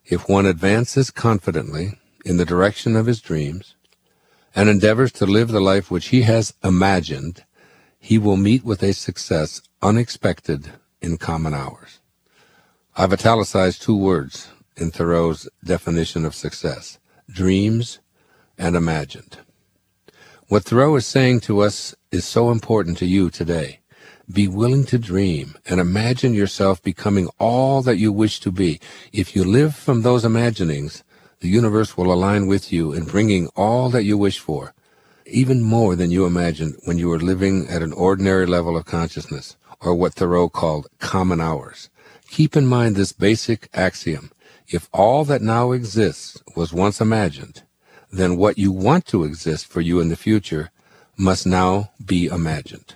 If one advances confidently in the direction of his dreams and endeavors to live the life which he has imagined, he will meet with a success unexpected in common hours. I've italicized two words in Thoreau's definition of success: dreams and imagined. What Thoreau is saying to us is so important to you today. Be willing to dream and imagine yourself becoming all that you wish to be. If you live from those imaginings, the universe will align with you in bringing all that you wish for, even more than you imagined when you were living at an ordinary level of consciousness, or what Thoreau called common hours. Keep in mind this basic axiom: if all that now exists was once imagined, then what you want to exist for you in the future must now be imagined.